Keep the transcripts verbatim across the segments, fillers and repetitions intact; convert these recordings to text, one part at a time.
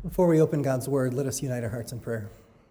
Before we open God's Word, let us unite our hearts in prayer.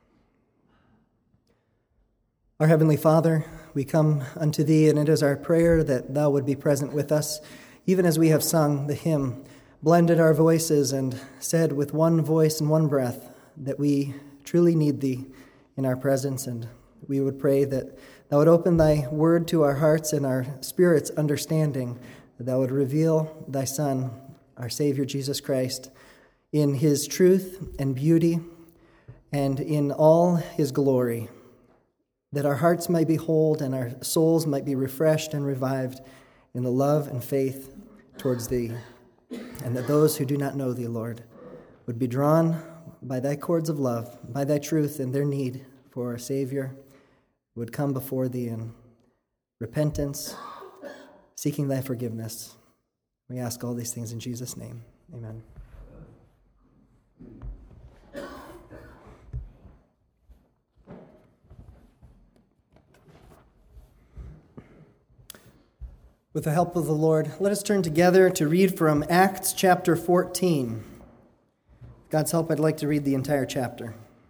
Our Heavenly Father, we come unto Thee, and it is our prayer that Thou would be present with us, even as we have sung the hymn, blended our voices, and said with one voice and one breath that we truly need Thee in our presence, and we would pray that Thou would open Thy Word to our hearts and our spirits' understanding, that Thou would reveal Thy Son, our Savior Jesus Christ, in His truth and beauty and in all His glory, that our hearts might behold and our souls might be refreshed and revived in the love and faith towards Thee, and that those who do not know Thee, Lord, would be drawn by Thy cords of love, by Thy truth and their need for a Savior, would come before Thee in repentance, seeking Thy forgiveness. We ask all these things in Jesus' name. Amen. With the help of the Lord, let us turn together to read from Acts chapter fourteen. With God's help, I'd like to read the entire chapter.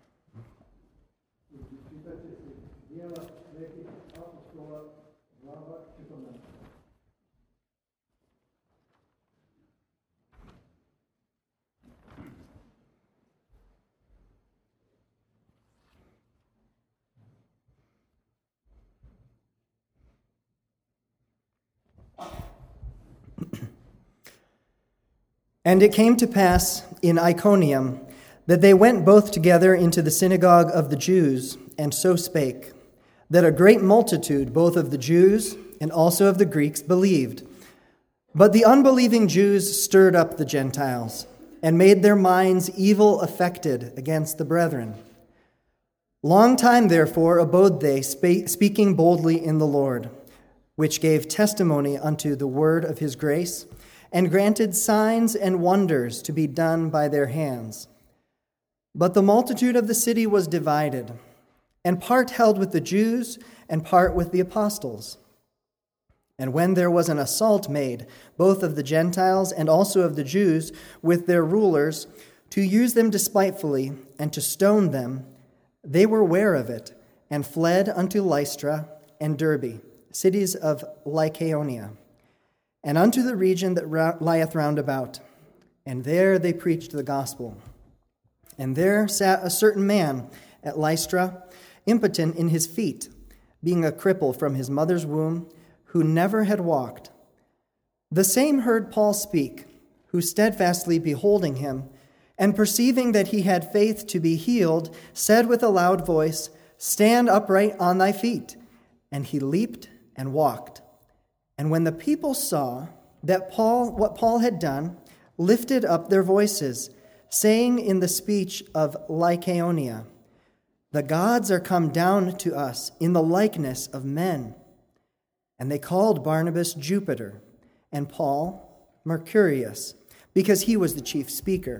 And it came to pass in Iconium that they went both together into the synagogue of the Jews, and so spake, that a great multitude, both of the Jews and also of the Greeks, believed. But the unbelieving Jews stirred up the Gentiles, and made their minds evil affected against the brethren. Long time, therefore, abode they, spa- speaking boldly in the Lord, which gave testimony unto the word of his grace, and granted signs and wonders to be done by their hands. But the multitude of the city was divided, and part held with the Jews, and part with the apostles. And when there was an assault made, both of the Gentiles and also of the Jews, with their rulers, to use them despitefully, and to stone them, they were ware of it, and fled unto Lystra and Derbe, cities of Lycaonia, and unto the region that lieth round about. And there they preached the gospel. And there sat a certain man at Lystra, impotent in his feet, being a cripple from his mother's womb, who never had walked. The same heard Paul speak, who steadfastly beholding him, and perceiving that he had faith to be healed, said with a loud voice, Stand upright on thy feet. And he leaped and walked. And when the people saw that Paul, what Paul had done, lifted up their voices, saying in the speech of Lycaonia, The gods are come down to us in the likeness of men. And they called Barnabas Jupiter, and Paul Mercurius, because he was the chief speaker.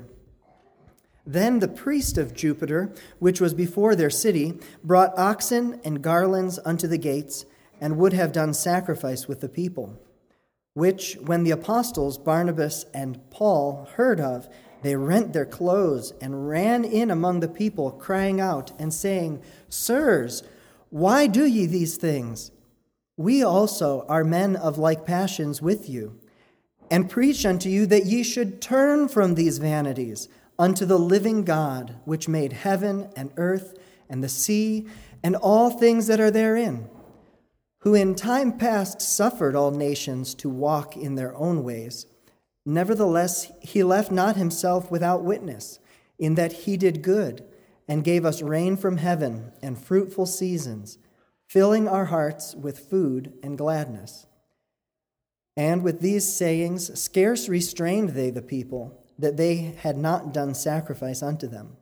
Then the priest of Jupiter, which was before their city, brought oxen and garlands unto the gates, and would have done sacrifice with the people, which, when the apostles Barnabas and Paul heard of, they rent their clothes and ran in among the people, crying out and saying, Sirs, why do ye these things? We also are men of like passions with you, and preach unto you that ye should turn from these vanities unto the living God, which made heaven and earth and the sea and all things that are therein, who in time past suffered all nations to walk in their own ways. Nevertheless, he left not himself without witness, in that he did good, and gave us rain from heaven and fruitful seasons, filling our hearts with food and gladness. And with these sayings scarce restrained they the people, that they had not done sacrifice unto them.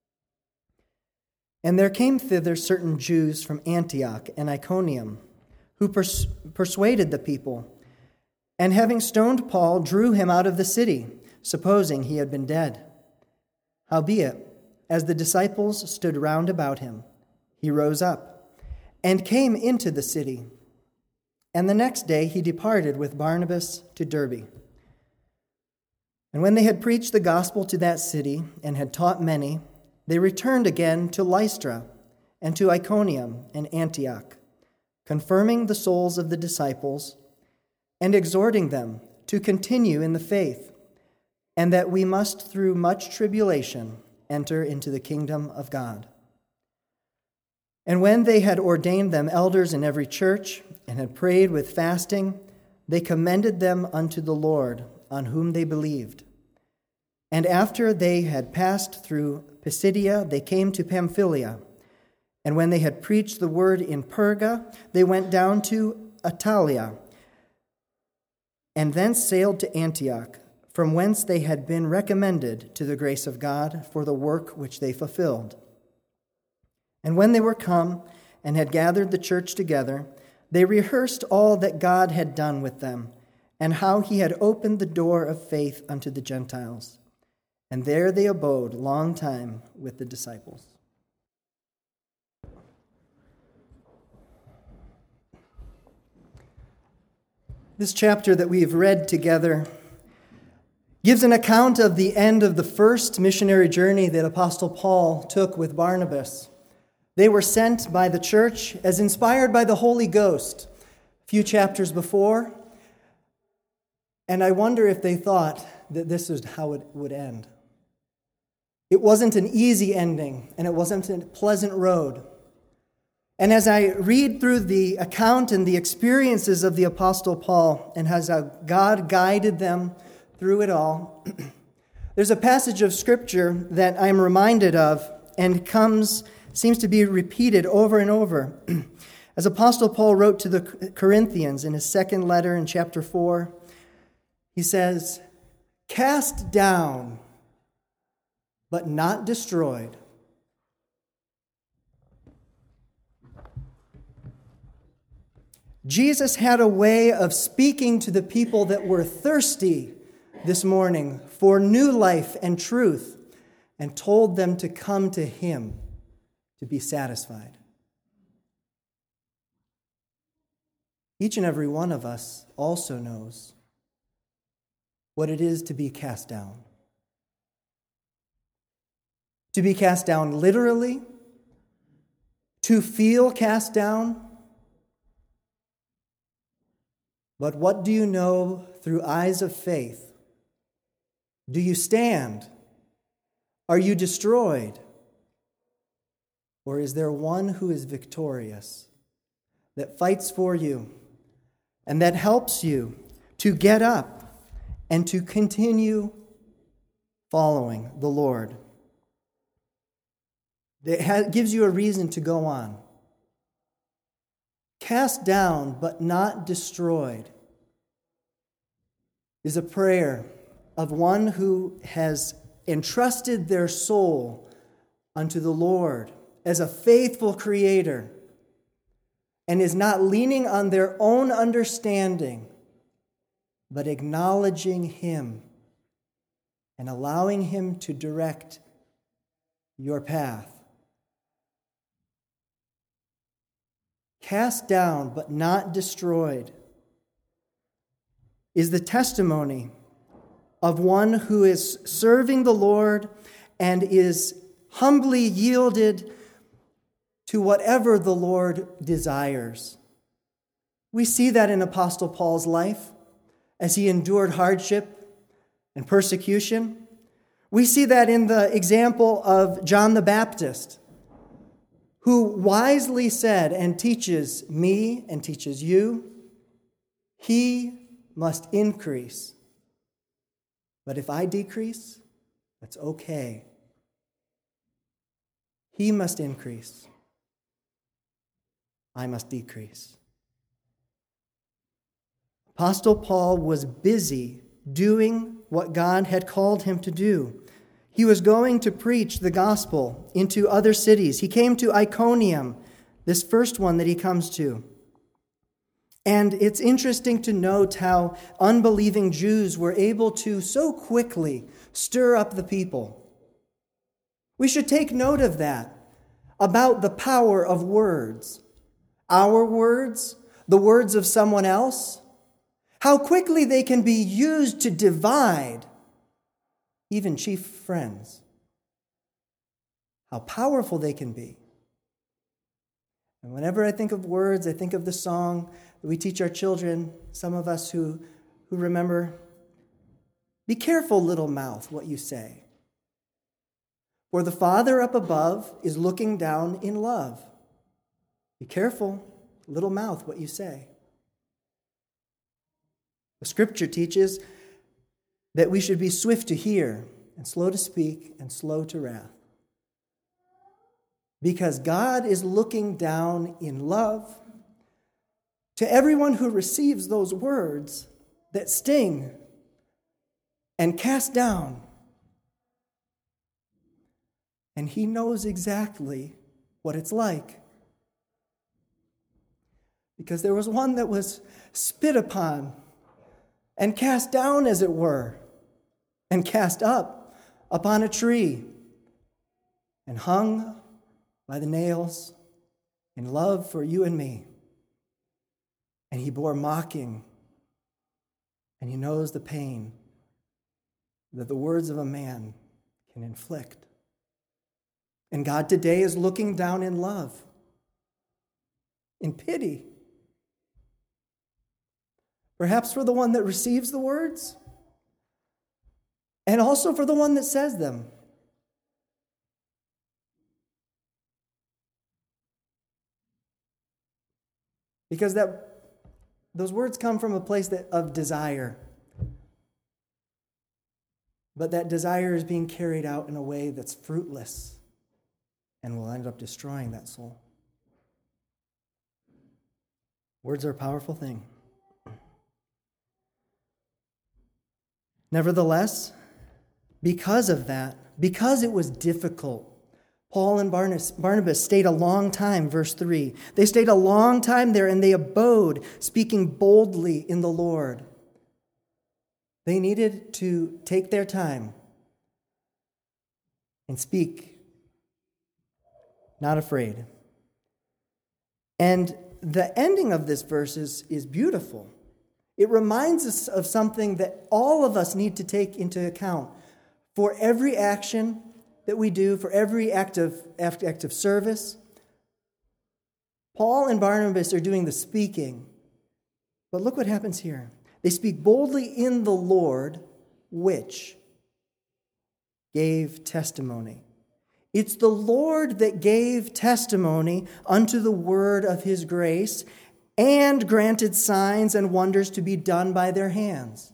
And there came thither certain Jews from Antioch and Iconium, who pers- persuaded the people, and having stoned Paul, drew him out of the city, supposing he had been dead. Howbeit, as the disciples stood round about him, he rose up, and came into the city. And the next day he departed with Barnabas to Derbe. And when they had preached the gospel to that city and had taught many, they returned again to Lystra and to Iconium and Antioch, confirming the souls of the disciples and exhorting them to continue in the faith, and that we must through much tribulation enter into the kingdom of God. And when they had ordained them elders in every church and had prayed with fasting, they commended them unto the Lord, on whom they believed. And after they had passed through Pisidia, they came to Pamphylia. And when they had preached the word in Perga, they went down to Attalia, and thence sailed to Antioch, from whence they had been recommended to the grace of God for the work which they fulfilled. And when they were come and had gathered the church together, they rehearsed all that God had done with them, and how he had opened the door of faith unto the Gentiles. And there they abode long time with the disciples. This chapter that we've read together gives an account of the end of the first missionary journey that Apostle Paul took with Barnabas. They were sent by the church as inspired by the Holy Ghost a few chapters before, and I wonder if they thought that this is how it would end. It wasn't an easy ending, and it wasn't a pleasant road. And as I read through the account and the experiences of the Apostle Paul, and as how God guided them through it all, there's a passage of Scripture that I'm reminded of and comes, seems to be repeated over and over. As Apostle Paul wrote to the Corinthians in his second letter in chapter four, he says, "Cast down, but not destroyed." Jesus had a way of speaking to the people that were thirsty this morning for new life and truth, and told them to come to him to be satisfied. Each and every one of us also knows what it is to be cast down. To be cast down literally, to feel cast down. But what do you know through eyes of faith? Do you stand? Are you destroyed? Or is there one who is victorious, that fights for you, and that helps you to get up and to continue following the Lord? That gives you a reason to go on. Cast down, but not destroyed, is a prayer of one who has entrusted their soul unto the Lord as a faithful creator and is not leaning on their own understanding, but acknowledging him and allowing him to direct your path. Cast down, but not destroyed, is the testimony of one who is serving the Lord and is humbly yielded to whatever the Lord desires. We see that in Apostle Paul's life as he endured hardship and persecution. We see that in the example of John the Baptist, who wisely said and teaches me and teaches you, he must increase. But if I decrease, that's okay. He must increase. I must decrease. Apostle Paul was busy doing what God had called him to do. He was going to preach the gospel into other cities. He came to Iconium, this first one that he comes to. And it's interesting to note how unbelieving Jews were able to so quickly stir up the people. We should take note of that, about the power of words. Our words, the words of someone else, how quickly they can be used to divide even chief friends. How powerful they can be. And whenever I think of words, I think of the song that we teach our children, some of us who, who remember, "Be careful, little mouth, what you say. For the Father up above is looking down in love." Be careful, little mouth, what you say. The Scripture teaches that we should be swift to hear and slow to speak and slow to wrath. Because God is looking down in love to everyone who receives those words that sting and cast down. And he knows exactly what it's like. Because there was one that was spit upon and cast down, as it were, and cast up upon a tree and hung by the nails in love for you and me. And he bore mocking, and he knows the pain that the words of a man can inflict. And God today is looking down in love, in pity, perhaps for the one that receives the words, and also for the one that says them. Because that those words come from a place that, of desire. But that desire is being carried out in a way that's fruitless and will end up destroying that soul. Words are a powerful thing. Nevertheless, because of that, because it was difficult, Paul and Barnabas, Barnabas stayed a long time, verse three. They stayed a long time there, and they abode, speaking boldly in the Lord. They needed to take their time and speak, not afraid. And the ending of this verse is, is beautiful. It reminds us of something that all of us need to take into account for every action that we do, for every act of, act of service. Paul and Barnabas are doing the speaking, but look what happens here. They speak boldly in the Lord, which gave testimony. It's the Lord that gave testimony unto the word of his grace and granted signs and wonders to be done by their hands.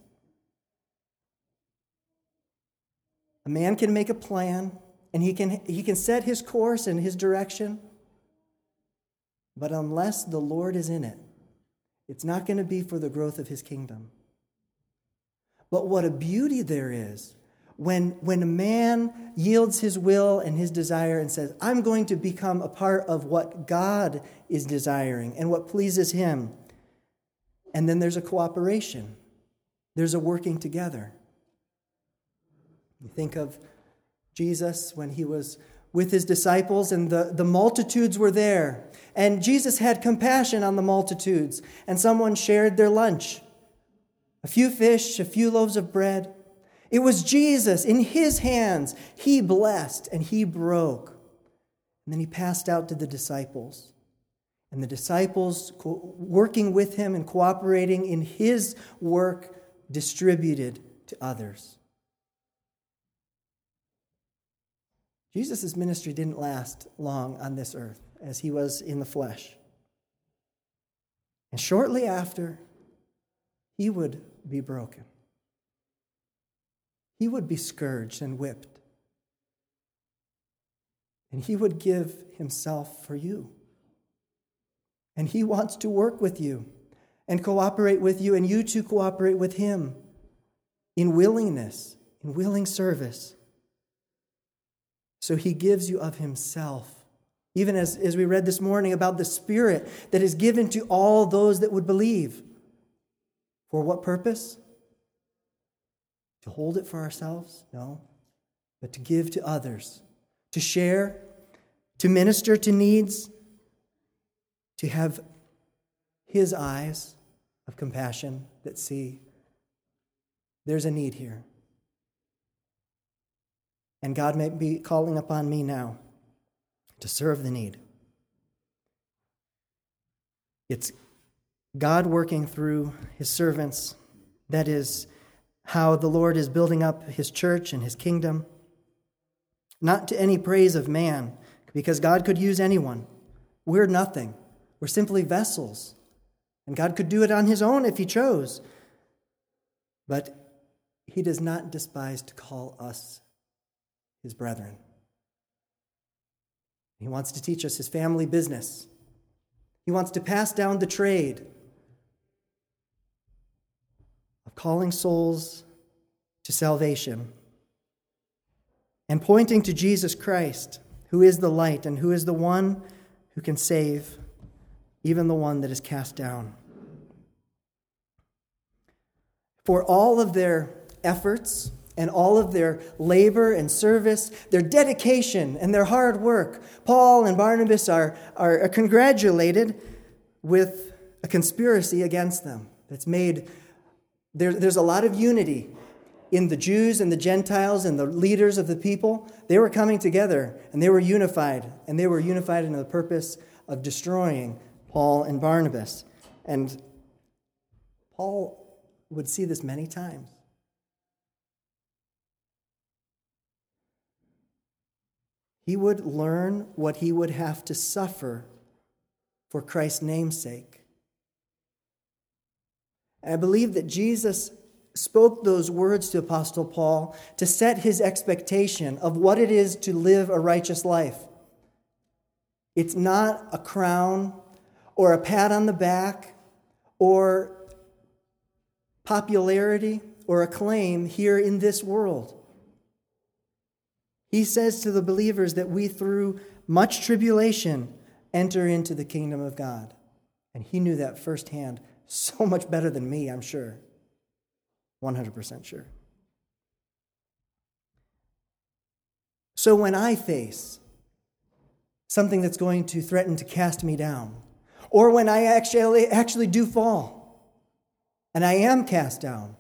A man can make a plan, and he can, he can set his course and his direction, but unless the Lord is in it, it's not going to be for the growth of his kingdom. But what a beauty there is when, when a man yields his will and his desire and says, I'm going to become a part of what God is desiring and what pleases him. And then there's a cooperation. There's a working together. You think of Jesus when he was with his disciples and the, the multitudes were there. And Jesus had compassion on the multitudes. And someone shared their lunch. A few fish, a few loaves of bread. It was Jesus in his hands. He blessed and he broke. And then he passed out to the disciples. And the disciples, working with him and cooperating in his work, distributed to others. Jesus' ministry didn't last long on this earth as he was in the flesh. And shortly after, he would be broken. He would be scourged and whipped. And he would give himself for you. And he wants to work with you and cooperate with you, and you to cooperate with him in willingness, in willing service. So he gives you of himself. Even as, as we read this morning about the Spirit that is given to all those that would believe. For what purpose? To hold it for ourselves? No. But to give to others. To share. To minister to needs. To have his eyes of compassion that see there's a need here. And God may be calling upon me now to serve the need. It's God working through his servants. That is how the Lord is building up his church and his kingdom. Not to any praise of man, because God could use anyone. We're nothing. We're simply vessels. And God could do it on his own if he chose. But he does not despise to call us his brethren. He wants to teach us his family business. He wants to pass down the trade of calling souls to salvation and pointing to Jesus Christ, who is the light and who is the one who can save, even the one that is cast down. For all of their efforts and all of their labor and service, their dedication and their hard work, Paul and Barnabas are, are congratulated with a conspiracy against them that's made. There, there's a lot of unity in the Jews and the Gentiles and the leaders of the people. They were coming together and they were unified, and they were unified in the purpose of destroying Paul and Barnabas. And Paul would see this many times. He would learn what he would have to suffer for Christ's name's sake. And I believe that Jesus spoke those words to Apostle Paul to set his expectation of what it is to live a righteous life. It's not a crown or a pat on the back or popularity or acclaim here in this world. He says to the believers that we, through much tribulation, enter into the kingdom of God. And he knew that firsthand so much better than me, I'm sure. one hundred percent sure. So when I face something that's going to threaten to cast me down, or when I actually, actually do fall, and I am cast down,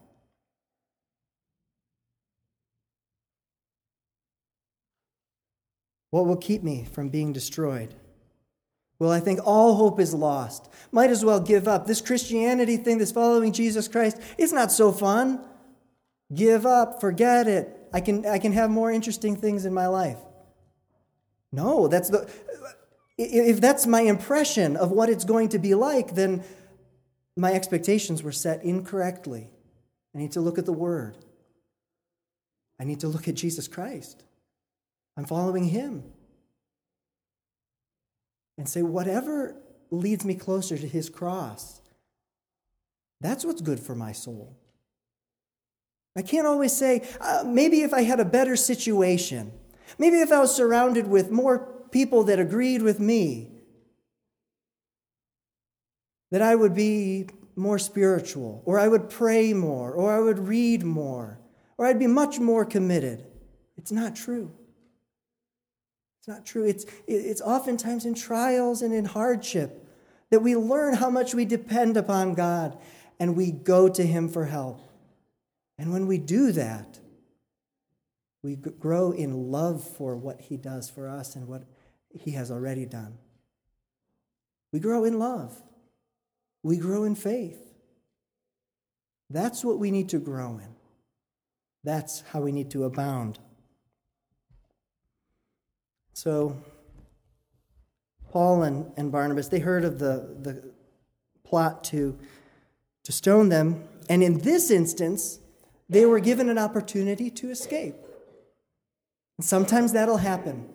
what will keep me from being destroyed? Well, I think all hope is lost. Might as well give up. This Christianity thing, this following Jesus Christ, it's not so fun. Give up, forget it. I can I can have more interesting things in my life. No, that's the if that's my impression of what it's going to be like, then my expectations were set incorrectly. I need to look at the Word. I need to look at Jesus Christ. I'm following him. And say, whatever leads me closer to his cross, that's what's good for my soul. I can't always say, uh, maybe if I had a better situation, maybe if I was surrounded with more people that agreed with me, that I would be more spiritual, or I would pray more, or I would read more, or I'd be much more committed. It's not true. It's not true. It's, it's oftentimes in trials and in hardship that we learn how much we depend upon God and we go to him for help. And when we do that, we grow in love for what he does for us and what he has already done. We grow in love. We grow in faith. That's what we need to grow in. That's how we need to abound. So, Paul and, and Barnabas, they heard of the, the plot to, to stone them. And in this instance, they were given an opportunity to escape. And sometimes that'll happen.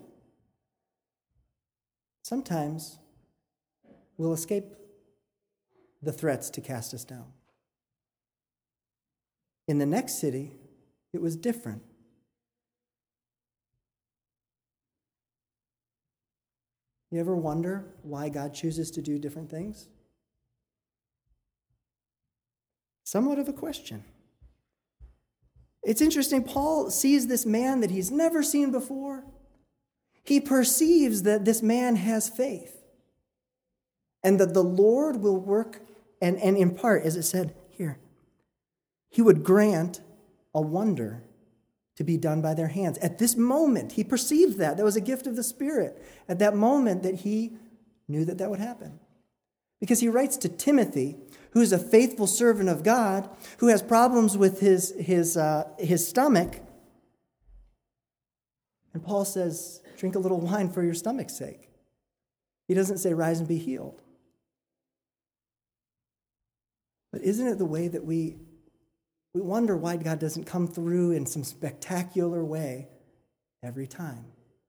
Sometimes we'll escape the threats to cast us down. In the next city, it was different. You ever wonder why God chooses to do different things? Somewhat of a question. It's interesting, Paul sees this man that he's never seen before. He perceives that this man has faith and that the Lord will work and, and impart, as it said here, he would grant a wonder to be done by their hands. At this moment, he perceived that. That was a gift of the Spirit. At that moment that he knew that that would happen. Because he writes to Timothy, who is a faithful servant of God, who has problems with his, his, uh, his stomach. And Paul says, drink a little wine for your stomach's sake. He doesn't say, rise and be healed. But isn't it the way that we, we wonder why God doesn't come through in some spectacular way every time?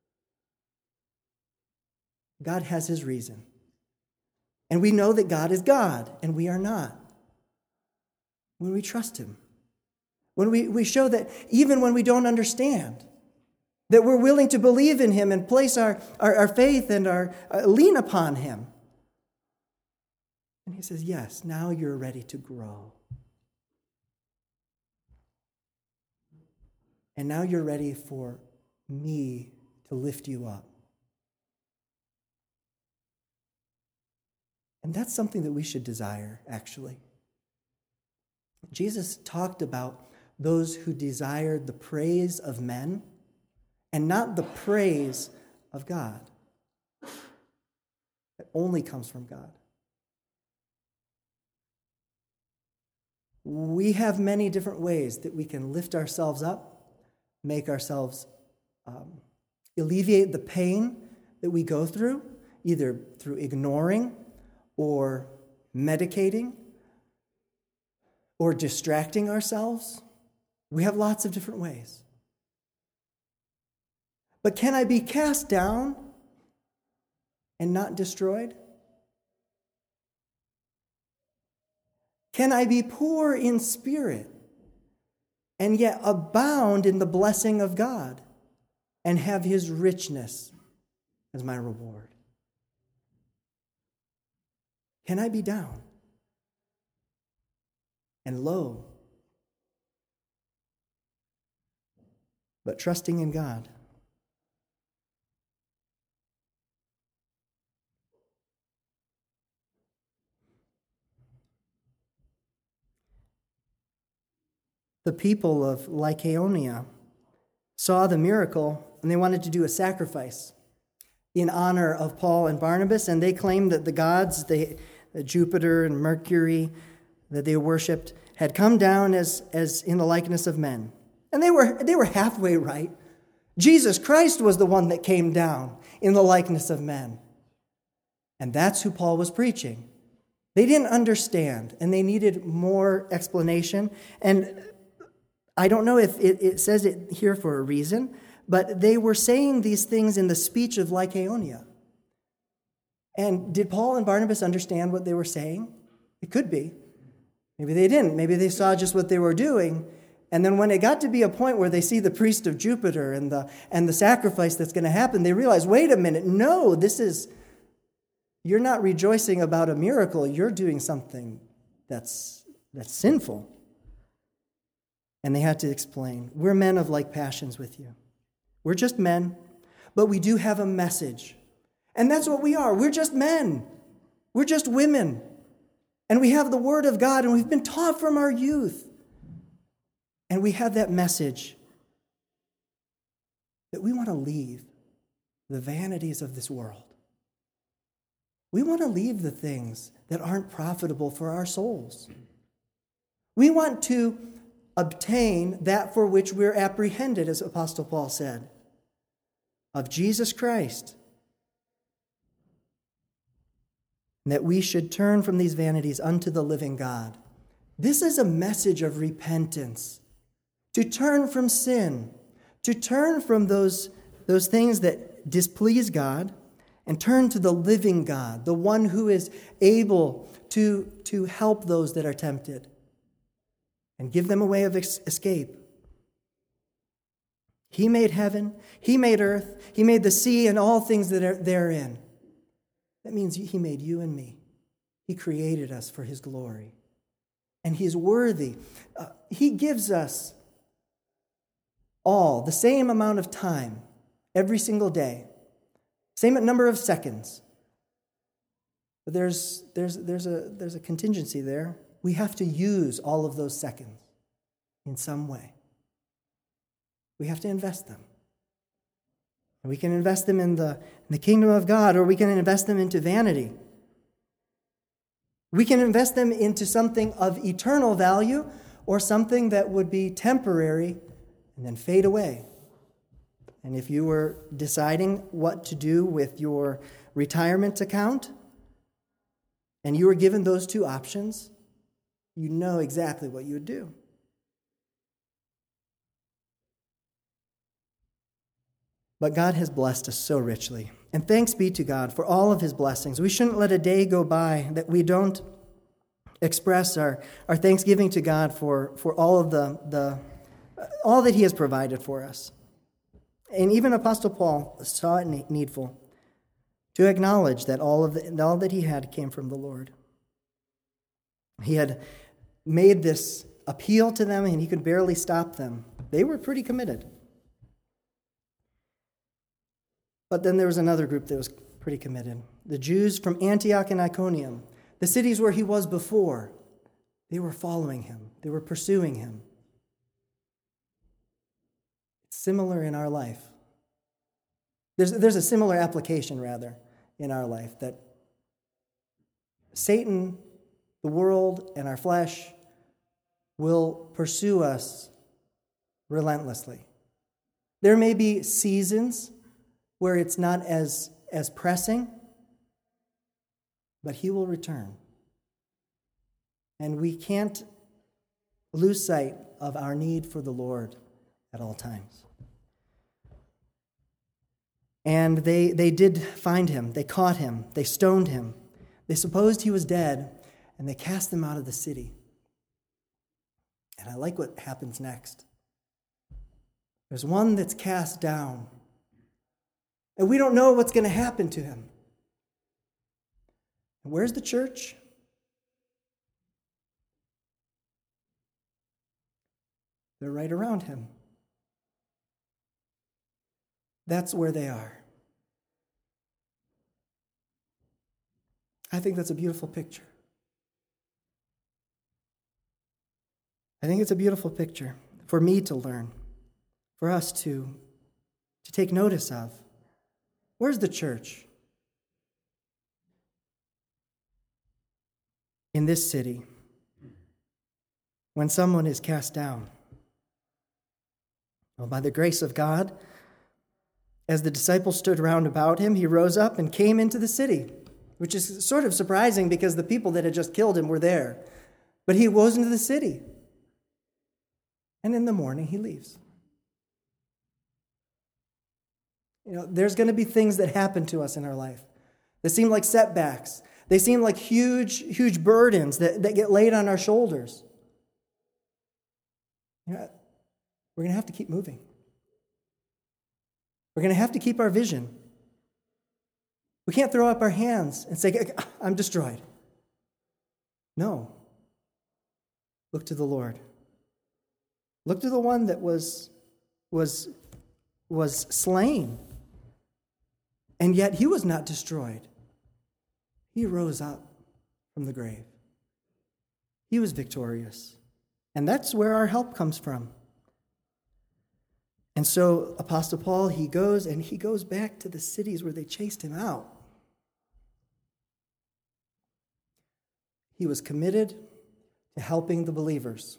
God has his reason. And we know that God is God, and we are not. When we trust him. When we, we show that even when we don't understand, that we're willing to believe in him and place our, our, our faith and our uh, lean upon him. And he says, yes, now you're ready to grow. And now you're ready for me to lift you up. And that's something that we should desire, actually. Jesus talked about those who desired the praise of men and not the praise of God. It only comes from God. We have many different ways that we can lift ourselves up, make ourselves um, alleviate the pain that we go through, either through ignoring or medicating or distracting ourselves. We have lots of different ways. But can I be cast down and not destroyed? Can I be poor in spirit and yet abound in the blessing of God and have his richness as my reward? Can I be down and low, but trusting in God? The people of Lycaonia saw the miracle and they wanted to do a sacrifice in honor of Paul and Barnabas, and they claimed that the gods, they, Jupiter and Mercury, that they worshipped, had come down as, as in the likeness of men. And they were, they were halfway right. Jesus Christ was the one that came down in the likeness of men. And that's who Paul was preaching. They didn't understand, and they needed more explanation. And I don't know if it, it says it here for a reason, but they were saying these things in the speech of Lycaonia. And did Paul and Barnabas understand what they were saying? It could be. Maybe they didn't. Maybe they saw just what they were doing. And then when it got to be a point where they see the priest of Jupiter and the, and the sacrifice that's going to happen, they realize, wait a minute, no, this is, you're not rejoicing about a miracle. You're doing something that's, that's sinful. And they had to explain, we're men of like passions with you. We're just men, but we do have a message. And that's what we are. We're just men. We're just women. And we have the Word of God, and we've been taught from our youth. And we have that message that we want to leave the vanities of this world. We want to leave the things that aren't profitable for our souls. We want to obtain that for which we're apprehended, as Apostle Paul said, of Jesus Christ. And that we should turn from these vanities unto the living God. This is a message of repentance. To turn from sin, to turn from those, those things that displease God, and turn to the living God, the one who is able to, to help those that are tempted and give them a way of escape. He made heaven, he made earth, he made the sea and all things that are therein. That means he made you and me. He created us for his glory. And he is worthy. Uh, he gives us all the same amount of time every single day. Same number of seconds. But there's, there's, there's, a, there's a contingency there. We have to use all of those seconds in some way. We have to invest them. And we can invest them in the, in the kingdom of God, or we can invest them into vanity. We can invest them into something of eternal value, or something that would be temporary and then fade away. And if you were deciding what to do with your retirement account, and you were given those two options, you know exactly what you would do. But God has blessed us so richly. And thanks be to God for all of his blessings. We shouldn't let a day go by that we don't express our, our thanksgiving to God for, for all of the, the all that he has provided for us. And even Apostle Paul saw it needful to acknowledge that all of the, all that he had came from the Lord. He had made this appeal to them, and he could barely stop them. They were pretty committed. But then there was another group that was pretty committed. The Jews from Antioch and Iconium, the cities where he was before, they were following him. They were pursuing him. It's similar in our life. There's, there's a similar application, rather, in our life, that Satan, the world, and our flesh will pursue us relentlessly. There may be seasons where it's not as, as pressing, but he will return. And we can't lose sight of our need for the Lord at all times. And they, they did find him. They caught him. They stoned him. They supposed he was dead, and they cast him out of the city. And I like what happens next. There's one that's cast down, and we don't know what's going to happen to him. And where's the church? They're right around him. That's where they are. I think that's a beautiful picture. I think it's a beautiful picture for me to learn, for us to, to take notice of. Where's the church? In this city, when someone is cast down. Well, by the grace of God, as the disciples stood round about him, he rose up and came into the city, which is sort of surprising because the people that had just killed him were there. But he goes into the city, and in the morning he leaves. You know, there's going to be things that happen to us in our life that seem like setbacks. They seem like huge, huge burdens that, that get laid on our shoulders. You know, we're going to have to keep moving. We're going to have to keep our vision. We can't throw up our hands and say, I'm destroyed. No. Look to the Lord. Look to the one that was, was, was slain. And yet he was not destroyed. He rose up from the grave. He was victorious. And that's where our help comes from. And so Apostle Paul, he goes and he goes back to the cities where they chased him out. He was committed to helping the believers.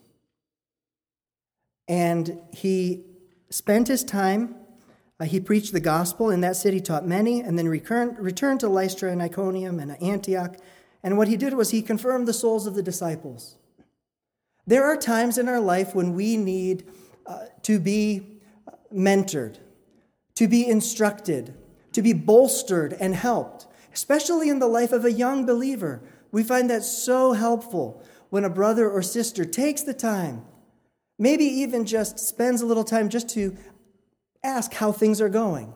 And he spent his time, uh, he preached the gospel in that city, taught many, and then returned, returned to Lystra and Iconium and Antioch. And what he did was he confirmed the souls of the disciples. There are times in our life when we need uh, to be mentored, to be instructed, to be bolstered and helped, especially in the life of a young believer. We find that so helpful when a brother or sister takes the time, maybe even just spends a little time just to ask how things are going.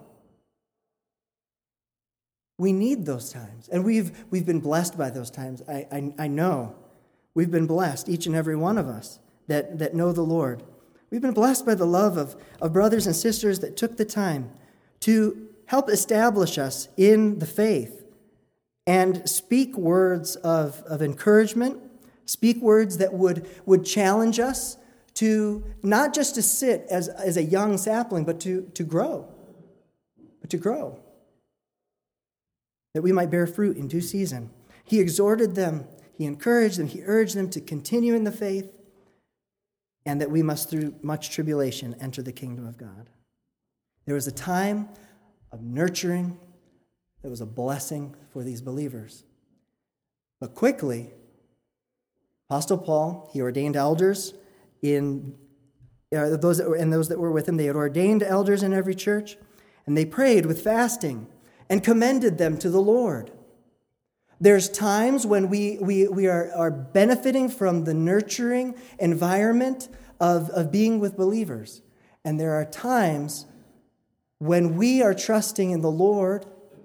We need those times, and we've we've been blessed by those times. I, I, I know. We've been blessed, each and every one of us that, that know the Lord. We've been blessed by the love of, of brothers and sisters that took the time to help establish us in the faith and speak words of, of encouragement, speak words that would, would challenge us to not just to sit as, as a young sapling, but to, to grow, but to grow, that we might bear fruit in due season. He exhorted them, he encouraged them, he urged them to continue in the faith, and that we must, through much tribulation, enter the kingdom of God. There was a time of nurturing that was a blessing for these believers. But quickly, Apostle Paul, he ordained elders in uh, those that were, and those that were with him. They had ordained elders in every church, and they prayed with fasting and commended them to the Lord. There's times when we, we, we are, are benefiting from the nurturing environment of, of being with believers. And there are times when we are trusting in the Lord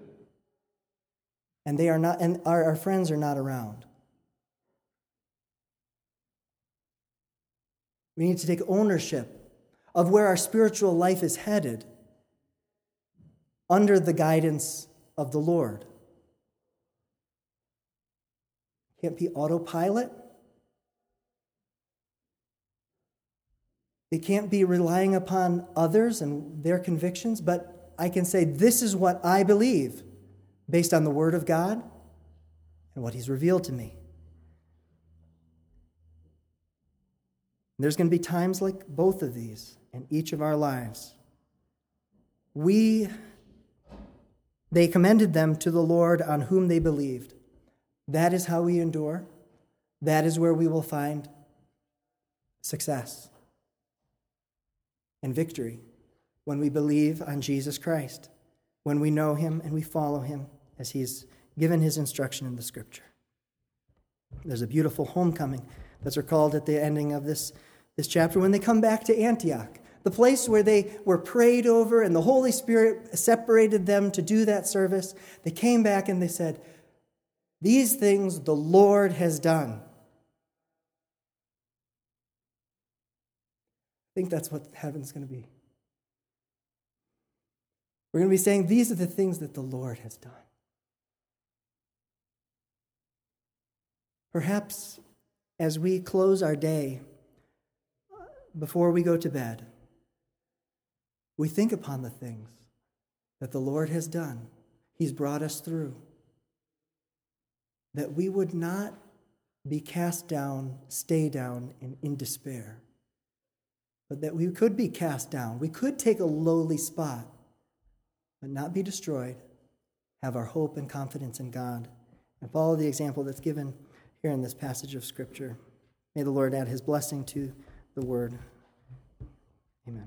and they are not, and our, our friends are not around. We need to take ownership of where our spiritual life is headed under the guidance of the Lord. Can't be autopilot. It can't be relying upon others and their convictions, but I can say, this is what I believe based on the Word of God and what He's revealed to me. There's going to be times like both of these in each of our lives. We, they commended them to the Lord on whom they believed. That is how we endure. That is where we will find success and victory, when we believe on Jesus Christ, when we know Him and we follow Him as He's given His instruction in the Scripture. There's a beautiful homecoming that's recalled at the ending of this, this chapter when they come back to Antioch, the place where they were prayed over and the Holy Spirit separated them to do that service. They came back and they said, "These things the Lord has done." I think that's what heaven's going to be. We're going to be saying, these are the things that the Lord has done. Perhaps as we close our day, before we go to bed, we think upon the things that the Lord has done. He's brought us through. That we would not be cast down, stay down in, in despair. But that we could be cast down. We could take a lowly spot, but not be destroyed. Have our hope and confidence in God. And follow the example that's given here in this passage of Scripture. May the Lord add His blessing to the word. Amen.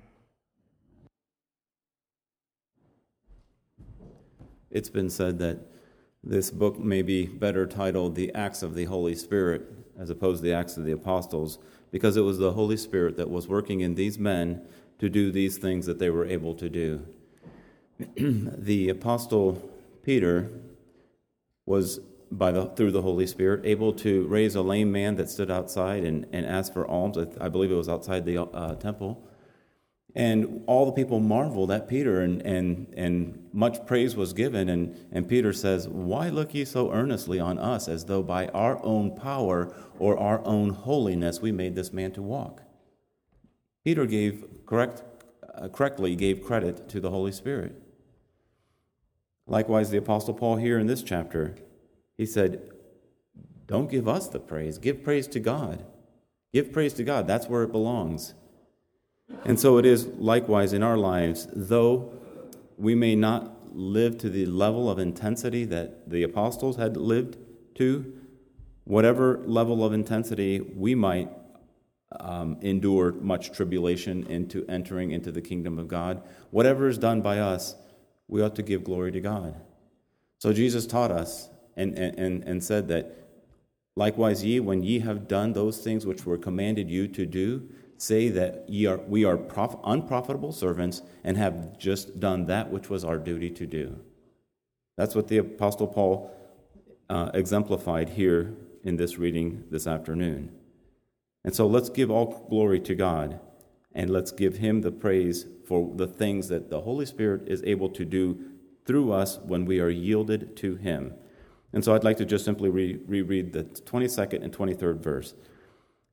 It's been said that this book may be better titled The Acts of the Holy Spirit as opposed to the Acts of the Apostles, because it was the Holy Spirit that was working in these men to do these things that they were able to do. The Apostle Peter was, by the through the Holy Spirit, able to raise a lame man that stood outside and, and asked for alms. I believe it was outside the uh, temple. And all the people marveled at Peter, and, and, and much praise was given. And, and Peter says, "Why look ye so earnestly on us, as though by our own power or our own holiness we made this man to walk?" Peter gave correct, uh, correctly gave credit to the Holy Spirit. Likewise, the Apostle Paul here in this chapter, he said, don't give us the praise. Give praise to God. Give praise to God. That's where it belongs. And so it is likewise in our lives, though we may not live to the level of intensity that the apostles had lived to, whatever level of intensity we might um, endure much tribulation into entering into the kingdom of God, whatever is done by us, we ought to give glory to God. So Jesus taught us and, and, and said that, likewise ye, when ye have done those things which were commanded you to do, say that ye are we are prof, unprofitable servants and have just done that which was our duty to do. That's what the Apostle Paul uh, exemplified here in this reading this afternoon. And so let's give all glory to God, and let's give Him the praise for the things that the Holy Spirit is able to do through us when we are yielded to Him. And so I'd like to just simply re- reread the twenty-second and twenty-third verse.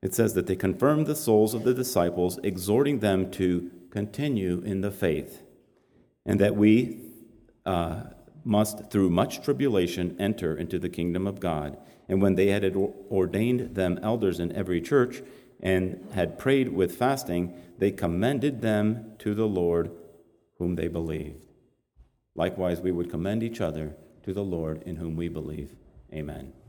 It says that they confirmed the souls of the disciples, exhorting them to continue in the faith, and that we uh, must, through much tribulation, enter into the kingdom of God. And when they had ordained them elders in every church and had prayed with fasting, they commended them to the Lord whom they believed. Likewise, we would commend each other to the Lord in whom we believe. Amen.